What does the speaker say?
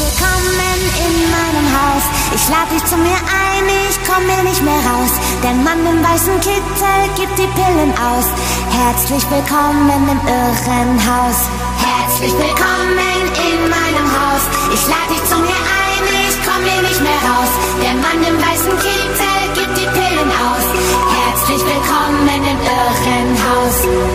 willkommen in meinem Haus. Ich lade dich zu mir ein, ich komm mir nicht mehr raus. Der Mann im weißen Kittel gibt die Pillen aus. Herzlich willkommen im Irrenhaus. Herzlich willkommen in meinem Haus. Ich lade dich zu mir ein, ich komm mir nicht mehr raus. Der Mann im weißen Kittel gibt die Pillen aus. Herzlich willkommen im Irrenhaus.